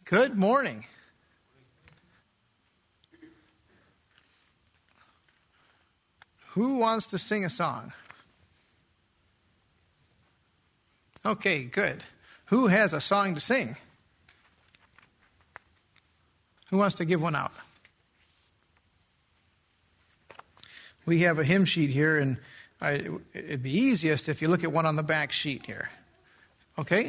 Good morning. Who wants to sing a song? Okay, good. Who has a song to sing? Who wants to give one out? We have a hymn sheet here, and it'd be easiest if you look at one on the back sheet here. Okay?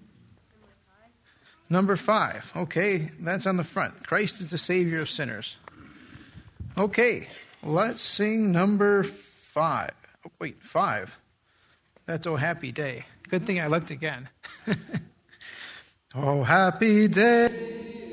Number 5. Okay, that's on the front. Christ is the Savior of sinners. Okay, let's sing number 5. Oh, wait, 5. That's Oh Happy Day. Good thing I looked again. Oh happy day.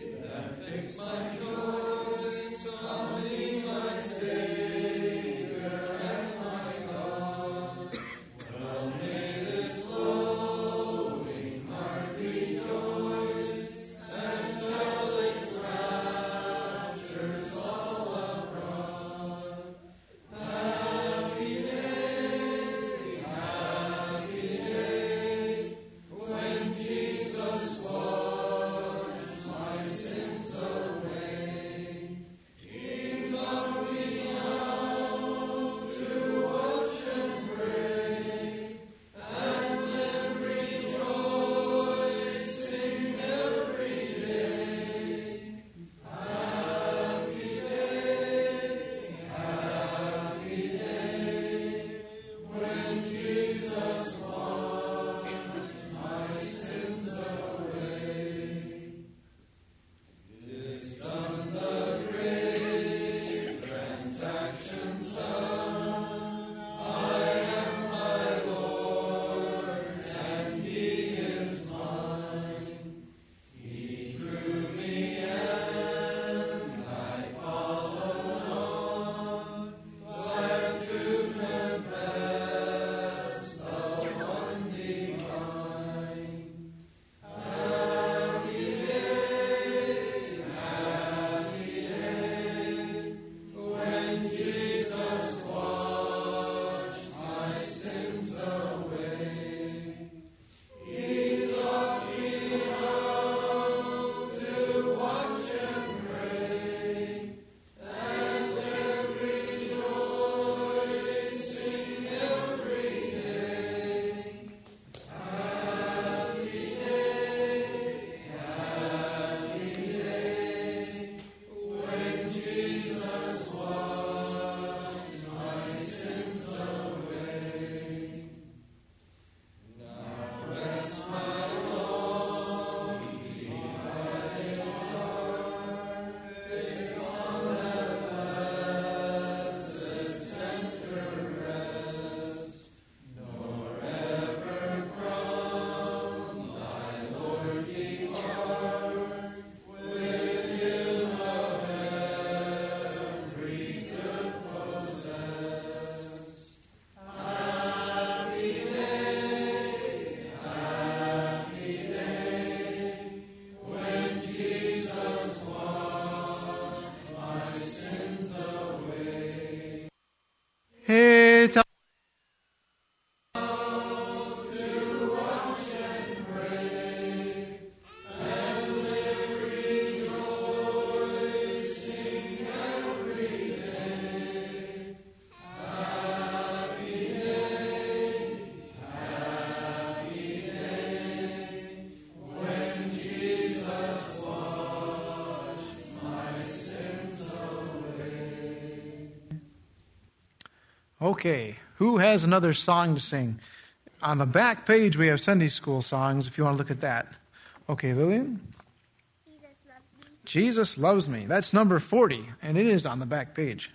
Okay, who has another song to sing? On the back page, we have Sunday school songs, if you want to look at that. Okay, Lillian? Jesus loves me. Jesus loves me. That's number 40, and it is on the back page.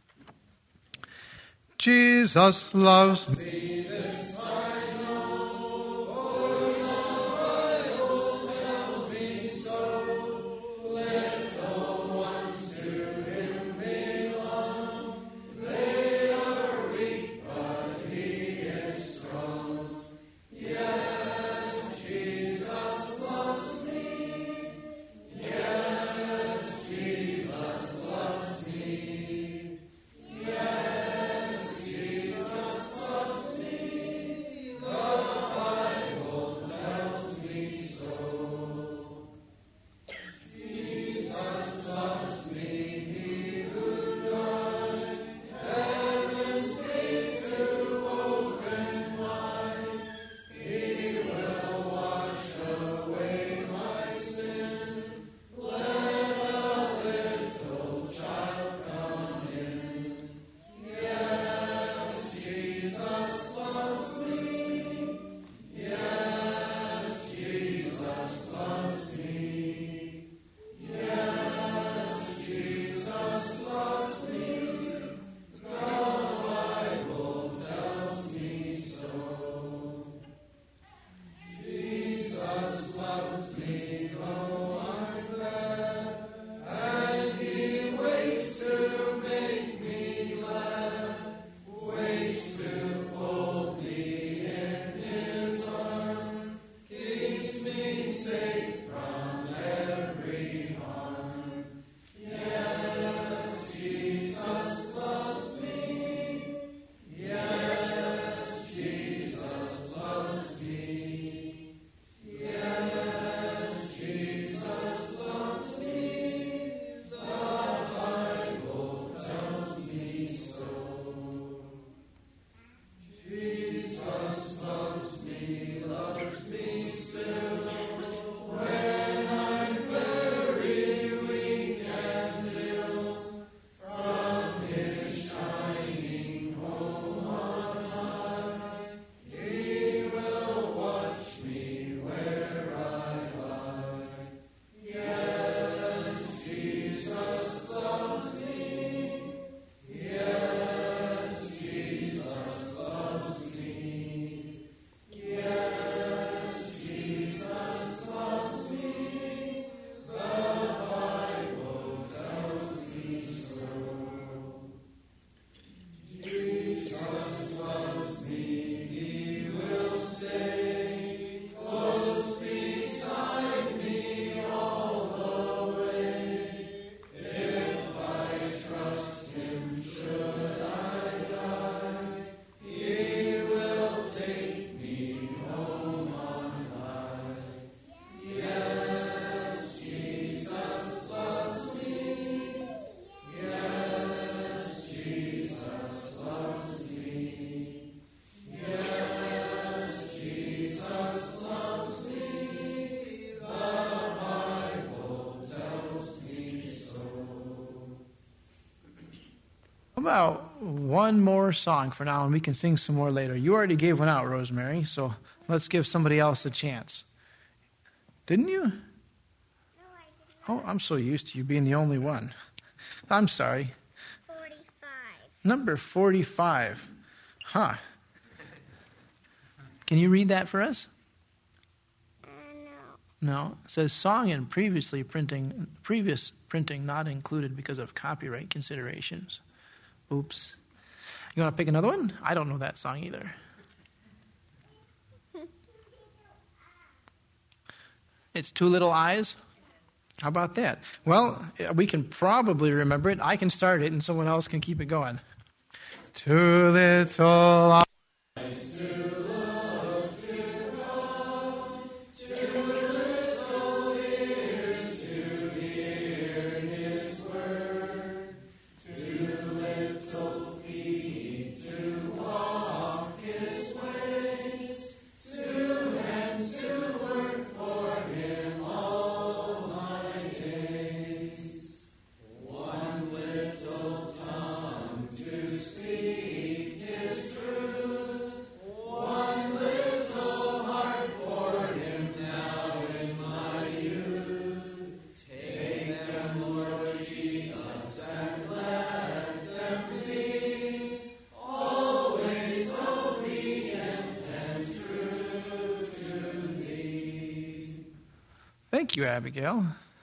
Jesus loves me. This I know, for the Bible tells me so. Little ones to him belong. They are weak, but he is strong. Yes, Jesus loves me. Yes, Jesus loves me. Yes, Jesus loves me. about one more song for now, and we can sing some more later? You already gave one out, Rosemary, so let's give somebody else a chance. Didn't you? No, I did not. Oh, I'm so used to you being the only one. I'm sorry. 45. Number 45. Huh. Can you read that for us? No. No. It says song and previous printing not included because of copyright considerations. Oops. You want to pick another one? I don't know that song either. It's Two Little Eyes. How about that? Well, we can probably remember it. I can start it and someone else can keep it going. Two little eyes. Thank you, Abigail.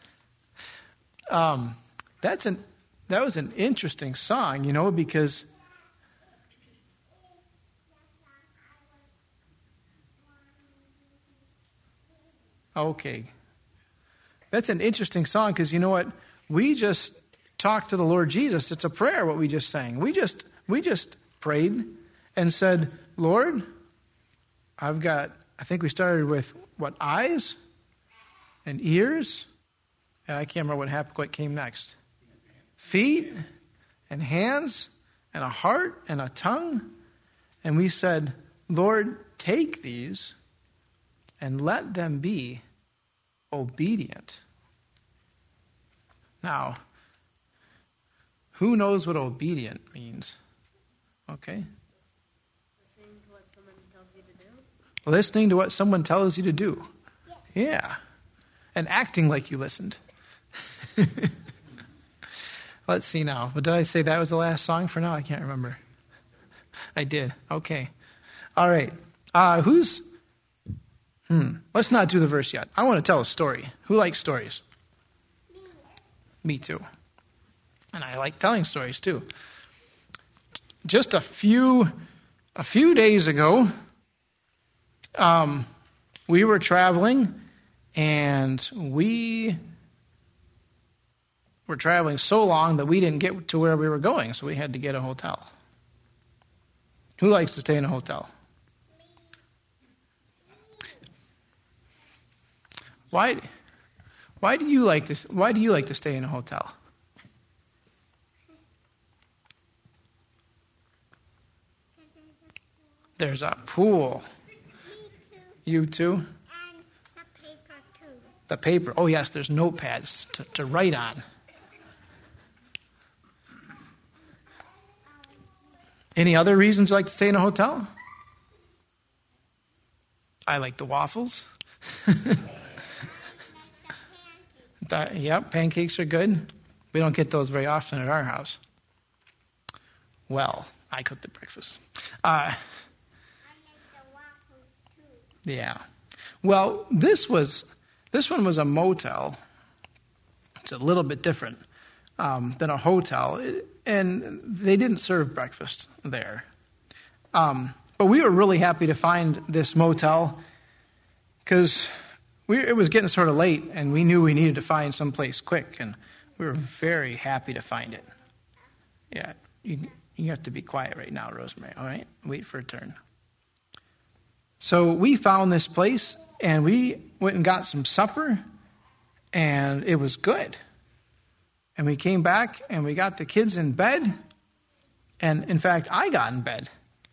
That was an interesting song, because okay. That's an interesting song because you know what? We just talked to the Lord Jesus. It's a prayer what we just sang. We just prayed and said, Lord, I think we started with eyes and ears. And I can't remember what came next. Feet and hands and a heart and a tongue. And we said, Lord, take these and let them be obedient. Now, who knows what obedient means? Okay. Listening to what someone tells you to do? Listening to what someone tells you to do. Yes. Yeah. And acting like you listened. Let's see now. But did I say that was the last song for now? I can't remember. I did. Okay. All right. Let's not do the verse yet. I want to tell a story. Who likes stories? Me. Me too. And I like telling stories too. Just a few days ago, we were traveling, and we were traveling so long that we didn't get to where we were going, so we had to get a hotel. Who likes to stay in a hotel? Why do you like this? Why do you like to stay in a hotel? There's a pool. Me too. You too? And the paper too. The paper. Oh yes, there's notepads to write on. Any other reasons you like to stay in a hotel? I like the waffles. Yep, pancakes are good. We don't get those very often at our house. Well, I cook the breakfast. I like the waffles too. Yeah. Well, this one was a motel. It's a little bit different than a hotel, and they didn't serve breakfast there. But we were really happy to find this motel because it was getting sort of late, and we knew we needed to find someplace quick, and we were very happy to find it. Yeah, you have to be quiet right now, Rosemary, all right? Wait for a turn. So we found this place, and we went and got some supper, and it was good. And we came back, and we got the kids in bed, and in fact, I got in bed.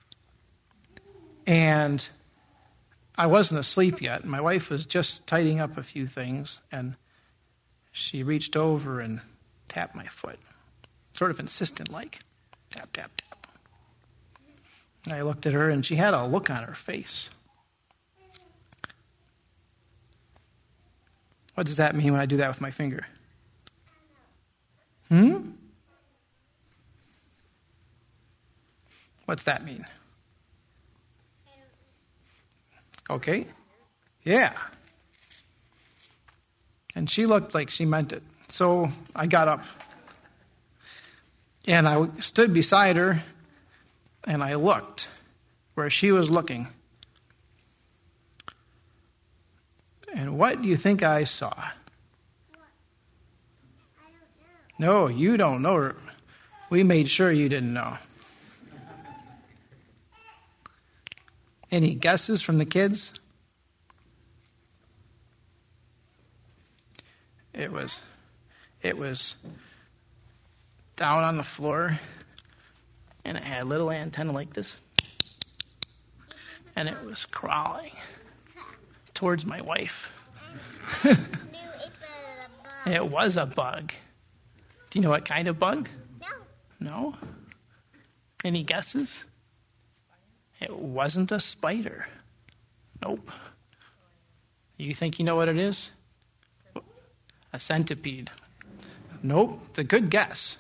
And I wasn't asleep yet. My wife was just tidying up a few things, and she reached over and tapped my foot, sort of insistent-like. Tap, tap, tap. I looked at her, and she had a look on her face. What does that mean when I do that with my finger? What's that mean? Okay. Yeah. And she looked like she meant it. So I got up. And I stood beside her, and I looked where she was looking. And what do you think I saw? What? I don't know. No, you don't know. We made sure you didn't know. Any guesses from the kids? It was down on the floor, and it had a little antenna like this, and it was crawling towards my wife. Knew it was a bug. It was a bug. Do you know what kind of bug? No. No? Any guesses? It wasn't a spider. Nope. You think you know what it is? A centipede. Nope. It's a good guess.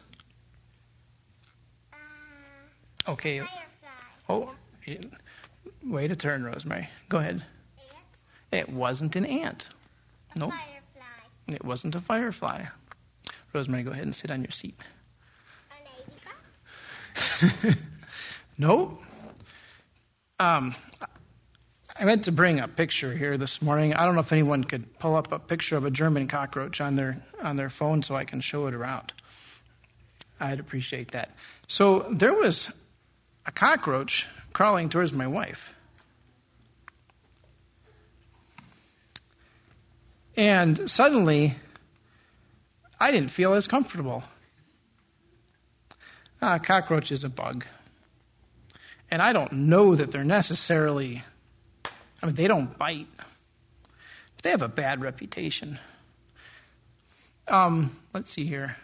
Okay. Firefly. Oh, way to turn, Rosemary. Go ahead. Ant. It wasn't an ant. Nope. Firefly. It wasn't a firefly. Rosemary, go ahead and sit on your seat. A ladybug. Nope. I meant to bring a picture here this morning. I don't know if anyone could pull up a picture of a German cockroach on their phone so I can show it around. I'd appreciate that. So there was a cockroach crawling towards my wife. And suddenly, I didn't feel as comfortable. A cockroach is a bug. And I don't know that they're necessarily, they don't bite. But they have a bad reputation. Let's see here.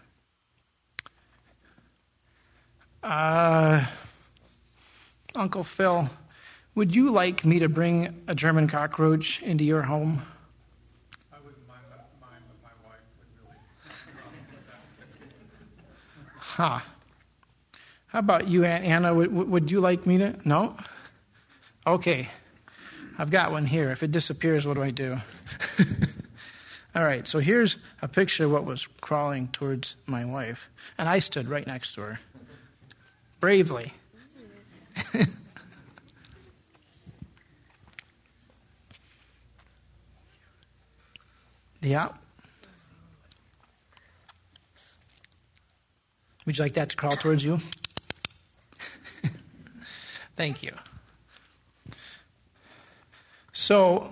Uncle Phil, would you like me to bring a German cockroach into your home? I wouldn't mind, but my wife would really. Huh. How about you, Aunt Anna? Would you like me to? No? Okay. I've got one here. If it disappears, what do I do? All right, so here's a picture of what was crawling towards my wife. And I stood right next to her. Bravely. Yeah. Would you like that to crawl towards you? Thank you. So,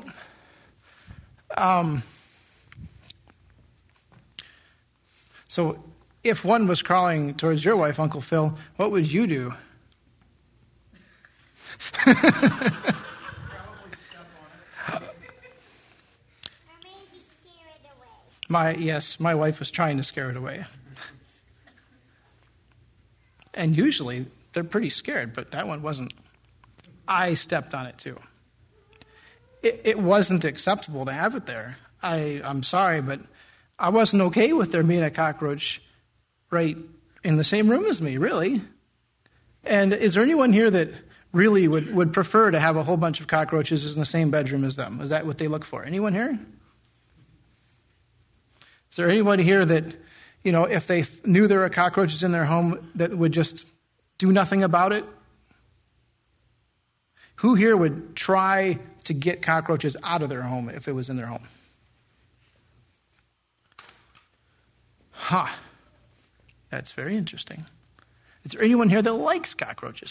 if one was crawling towards your wife, Uncle Phil, what would you do? Or maybe scare it away. My wife was trying to scare it away. And usually they're pretty scared, but that one wasn't. I stepped on it too. It wasn't acceptable to have it there. I'm sorry, but I wasn't okay with there being a cockroach right in the same room as me, really. And is there anyone here that really would prefer to have a whole bunch of cockroaches in the same bedroom as them? Is that what they look for? Anyone here? Is there anyone here that, if they knew there were cockroaches in their home, that would just do nothing about it? Who here would try to get cockroaches out of their home if it was in their home? Huh. That's very interesting. Is there anyone here that likes cockroaches?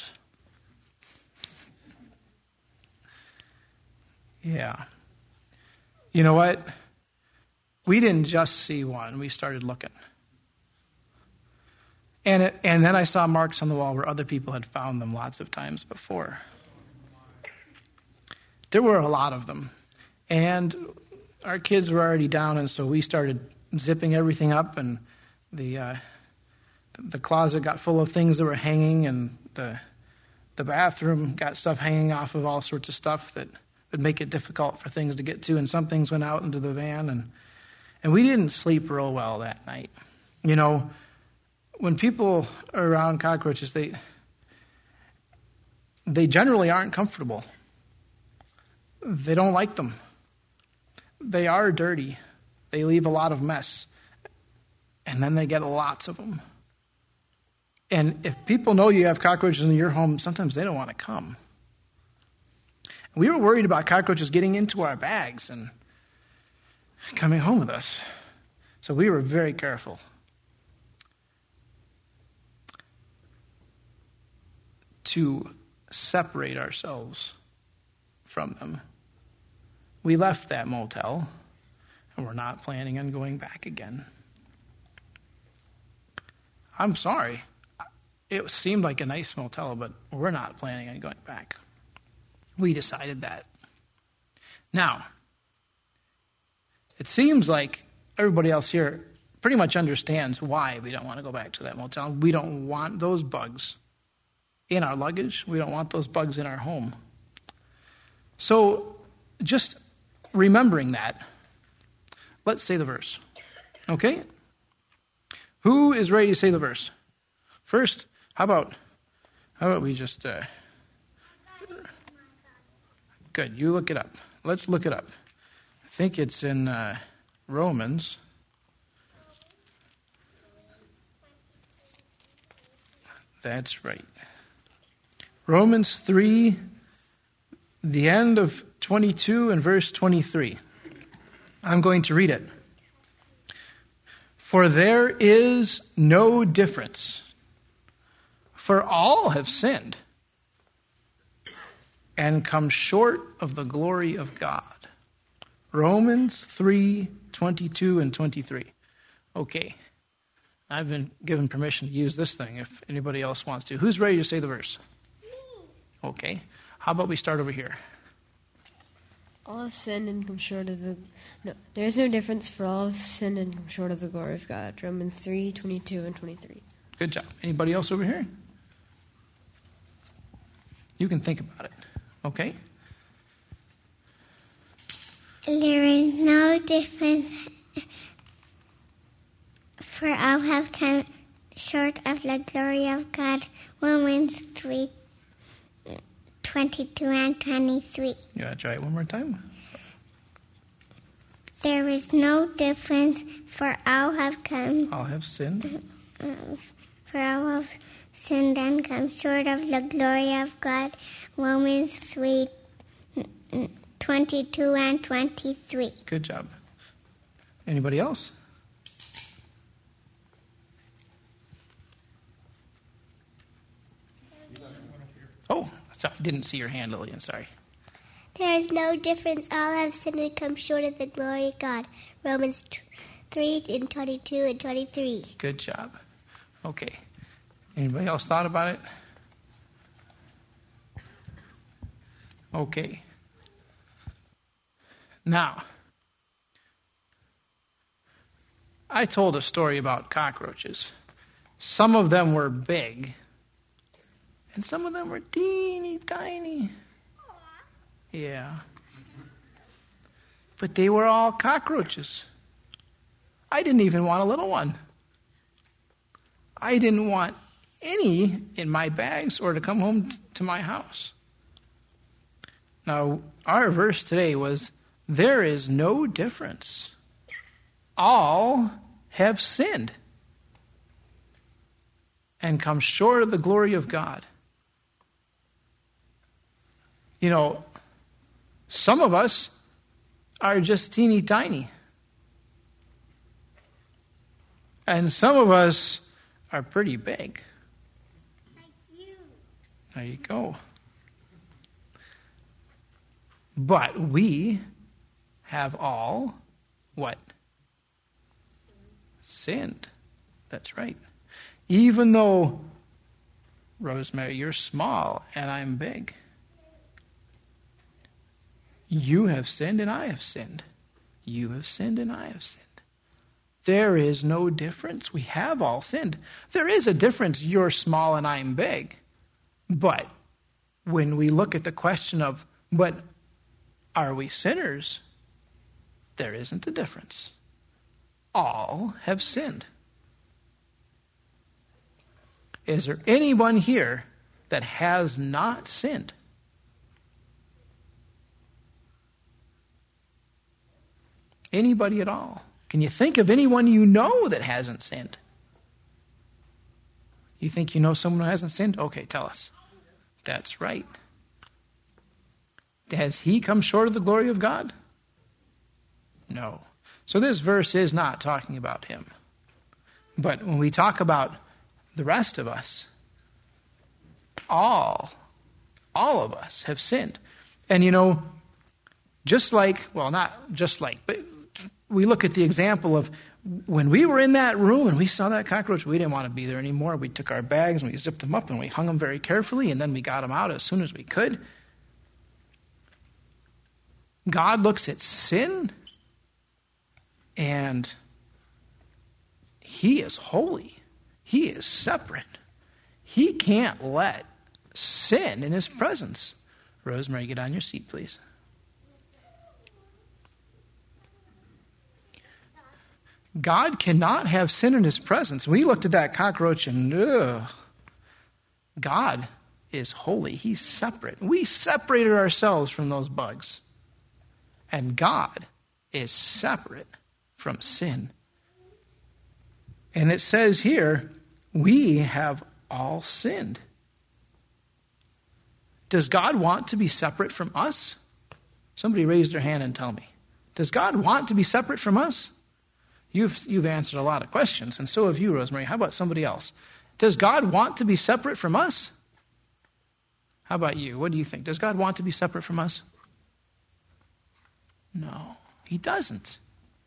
Yeah. You know what? We didn't just see one. We started looking. And then I saw marks on the wall where other people had found them lots of times before. There were a lot of them. And our kids were already down, and so we started zipping everything up, and the The closet got full of things that were hanging, and the bathroom got stuff hanging off of all sorts of stuff that would make it difficult for things to get to, and some things went out into the van, and we didn't sleep real well that night. You know, when people are around cockroaches, they generally aren't comfortable. They don't like them. They are dirty. They leave a lot of mess. And then they get lots of them. And if people know you have cockroaches in your home, sometimes they don't want to come. We were worried about cockroaches getting into our bags and coming home with us. So we were very careful. To separate ourselves from them. We left that motel, and we're not planning on going back again. I'm sorry. It seemed like a nice motel, but we're not planning on going back. We decided that. Now, it seems like everybody else here pretty much understands why we don't want to go back to that motel. We don't want those bugs in our luggage. We don't want those bugs in our home. So, just remembering that, let's say the verse. Okay? Who is ready to say the verse? First, how about we just... Good, you look it up. Let's look it up. I think it's in Romans. That's right. Romans 3, the end of 22 and verse 23. I'm going to read it. For there is no difference, for all have sinned and come short of the glory of God. Romans 3, 22 and 23. Okay. I've been given permission to use this thing if anybody else wants to. Who's ready to say the verse? Me. Okay. How about we start over here? All have sinned and come short of the... No, there is no difference, for all have sinned and come short of the glory of God. Romans 3, 22 and 23. Good job. Anybody else over here? You can think about it. Okay? There is no difference, for all have come short of the glory of God. Romans 3, 22 and 23. You want to try it one more time? There is no difference, for all have come. All have sinned. For all have sinned and come short of the glory of God. Romans 3, 22 and 23. Good job. Anybody else? Oh, sorry, didn't see your hand, Lillian. Sorry. There is no difference. All have sinned and come short of the glory of God. Romans 3 and 22 and 23. Good job. Okay. Anybody else thought about it? Okay. Now, I told a story about cockroaches. Some of them were big, and some of them were teeny tiny. Yeah. But they were all cockroaches. I didn't even want a little one. I didn't want any in my bags or to come home to my house. Now, our verse today was, there is no difference. All have sinned and come short of the glory of God. You know, some of us are just teeny tiny. And some of us are pretty big. Like you. There you go. But we have all, what? Sinned. That's right. Even though, Rosemary, you're small and I'm big. You have sinned and I have sinned. You have sinned and I have sinned. There is no difference. We have all sinned. There is a difference. You're small and I'm big. But when we look at the question of, but are we sinners? There isn't a difference. All have sinned. Is there anyone here that has not sinned? Anybody at all? Can you think of anyone you know that hasn't sinned? You think you know someone who hasn't sinned? Okay, tell us. That's right. Has he come short of the glory of God? No. So this verse is not talking about him. But when we talk about the rest of us, all of us have sinned. And just like, well, not just like, but we look at the example of when we were in that room and we saw that cockroach, we didn't want to be there anymore. We took our bags and we zipped them up and we hung them very carefully, and then we got them out as soon as we could. God looks at sin, and he is holy. He is separate. He can't let sin in his presence. Rosemary, get on your seat, please. God cannot have sin in his presence. We looked at that cockroach and God is holy. He's separate. We separated ourselves from those bugs. And God is separate from sin. And it says here, we have all sinned. Does God want to be separate from us? Somebody raise their hand and tell me. Does God want to be separate from us? You've answered a lot of questions, and so have you, Rosemary. How about somebody else? Does God want to be separate from us? How about you? What do you think? Does God want to be separate from us? No, he doesn't.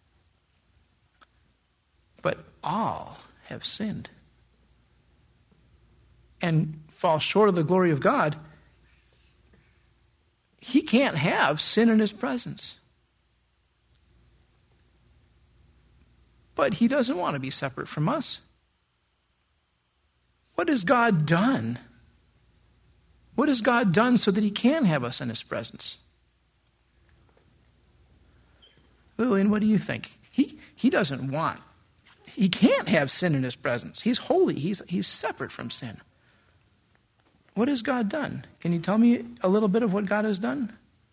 But all have sinned and fall short of the glory of God. He can't have sin in his presence. But he doesn't want to be separate from us. What has God done? What has God done so that he can have us in his presence? Lillian, what do you think? He doesn't want. He can't have sin in his presence. He's holy. He's separate from sin. What has God done? Can you tell me a little bit of what God has done?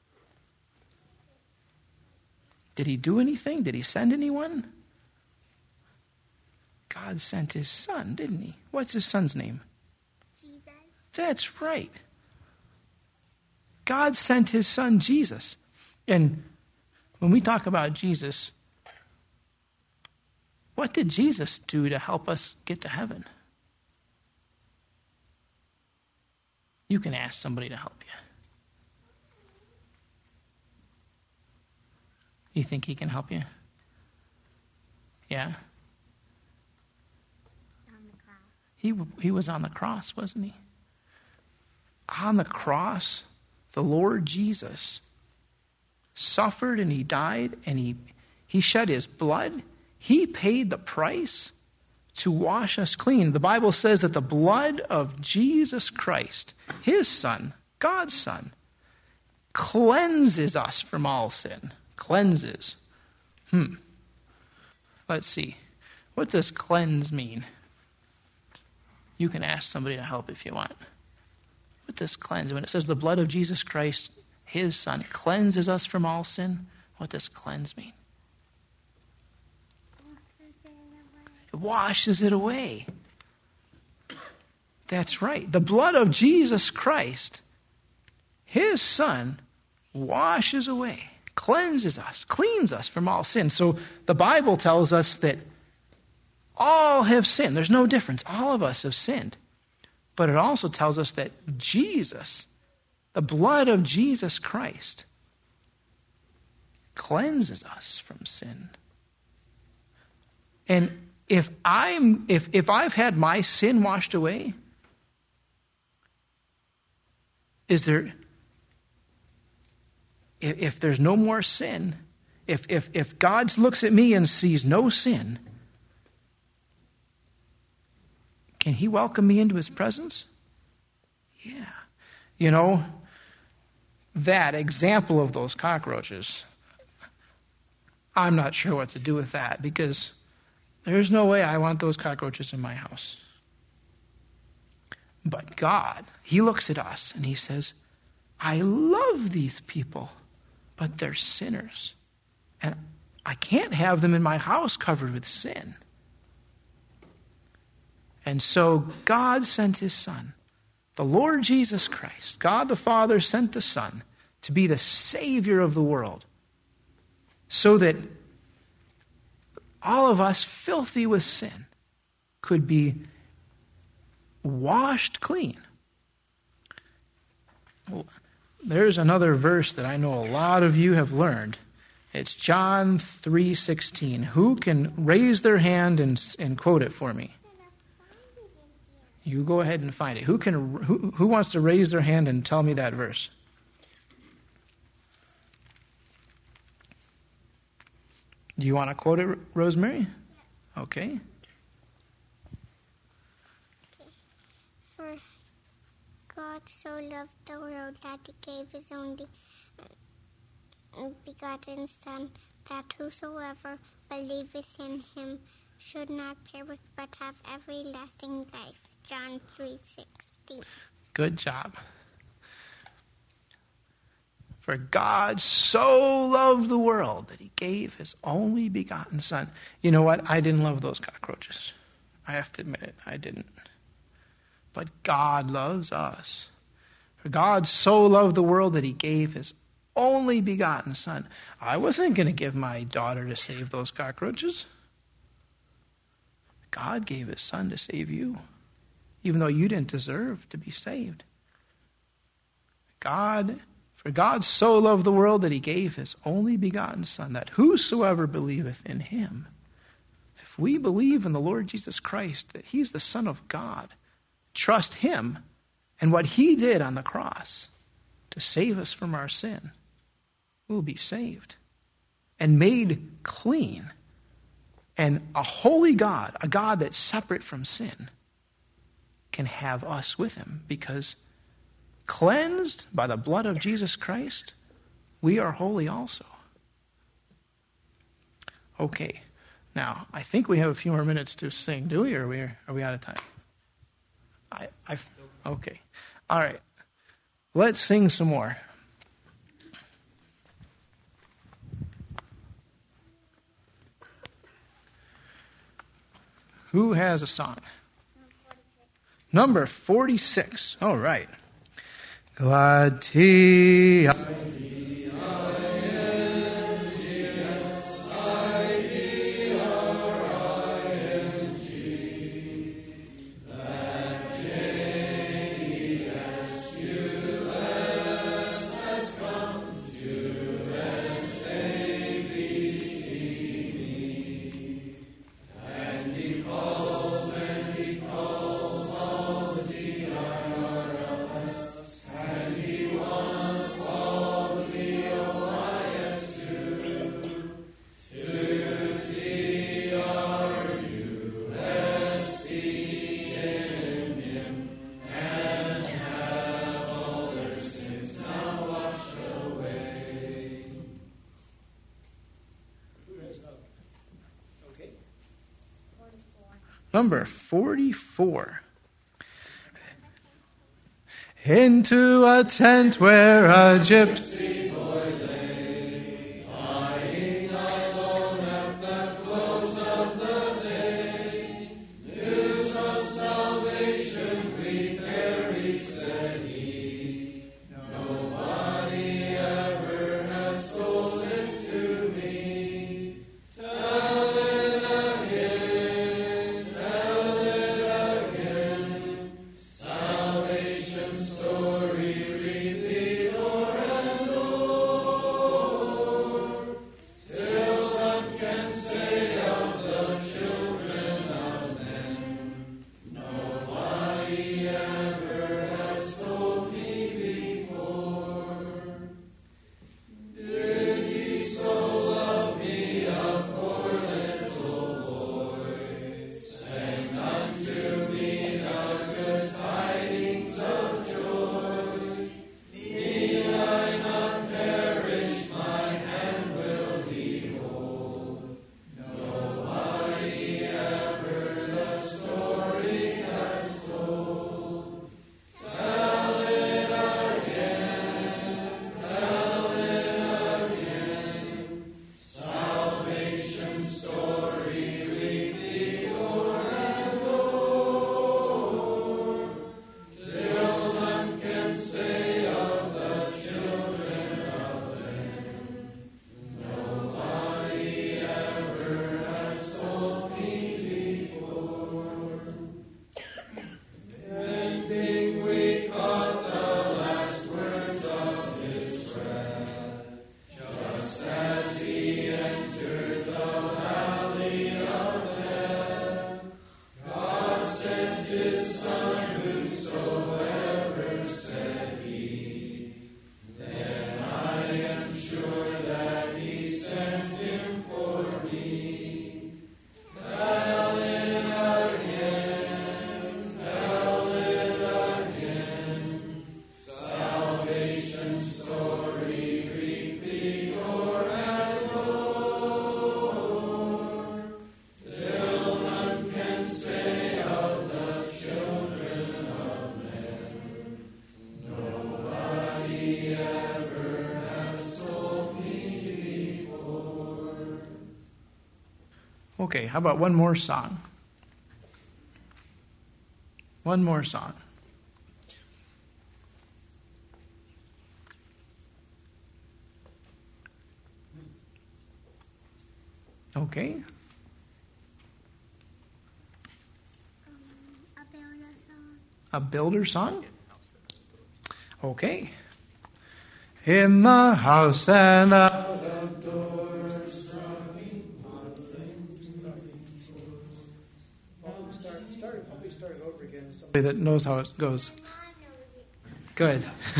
Did he do anything? Did he send anyone? God sent his son, didn't he? What's his son's name? Jesus. That's right. God sent his son, Jesus. And when we talk about Jesus, what did Jesus do to help us get to heaven? You can ask somebody to help you. You think he can help you? Yeah? He was on the cross, wasn't he? On the cross, the Lord Jesus suffered and he died and he shed his blood. He paid the price to wash us clean. The Bible says that the blood of Jesus Christ, his son, God's son, cleanses us from all sin. Cleanses. Let's see. What does cleanse mean? You can ask somebody to help if you want. What does cleanse? When it says the blood of Jesus Christ, his son, cleanses us from all sin, what does cleanse mean? It washes it away. That's right. The blood of Jesus Christ, his son, washes away, cleanses us, cleans us from all sin. So the Bible tells us that all have sinned. There's no difference. All of us have sinned. But it also tells us that Jesus, the blood of Jesus Christ, cleanses us from sin. And if I've had my sin washed away, if there's no more sin, if God looks at me and sees no sin, Can he welcome me into his presence? Yeah. You know, that example of those cockroaches, I'm not sure what to do with that, because there's no way I want those cockroaches in my house. But God, he looks at us and he says, I love these people, but they're sinners. And I can't have them in my house covered with sin. And so God sent his Son, the Lord Jesus Christ. God the Father sent the Son to be the Savior of the world, so that all of us filthy with sin could be washed clean. Well, there's another verse that I know a lot of you have learned. It's John 3:16. Who can raise their hand and quote it for me? You go ahead and find it. Who wants to raise their hand and tell me that verse? Do you want to quote it, Rosemary? Okay. For God so loved the world that he gave his only begotten Son, that whosoever believeth in him should not perish but have everlasting life. John 3:16. Good job. For God so loved the world that he gave his only begotten Son. You know what? I didn't love those cockroaches. I have to admit it. I didn't. But God loves us. For God so loved the world that he gave his only begotten Son. I wasn't going to give my daughter to save those cockroaches. God gave his Son to save you, even though you didn't deserve to be saved. For God so loved the world that he gave his only begotten Son, that whosoever believeth in him, if we believe in the Lord Jesus Christ, that he's the Son of God, trust him and what he did on the cross to save us from our sin, we'll be saved and made clean. And a holy God, a God that's separate from sin, can have us with him, because cleansed by the blood of Jesus Christ, we are holy also. Okay, now I think we have a few more minutes to sing, do we? Or are we out of time? Okay, all right. Let's sing some more. Who has a song? Number 46. All right. Glad tea. Number 44. Into a tent where a gypsy boy lay, lying alone at the close of the day. News of salvation we carried, said he. Nobody ever has told it to me. Tell it again, tell it again. Salvation story, repeat o'er and o'er. Okay, how about one more song? One more song. Okay. A builder song. A builder song? Okay. In the house and out of doors. Start over again. Somebody that knows how it goes. Good.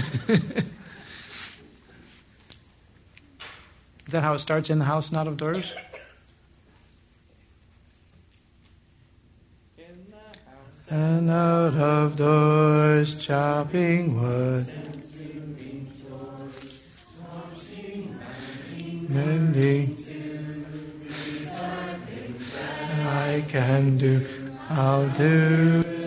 Is that how it starts, in the house and out of doors? And out of doors, chopping wood, mending. I can do, I'll do.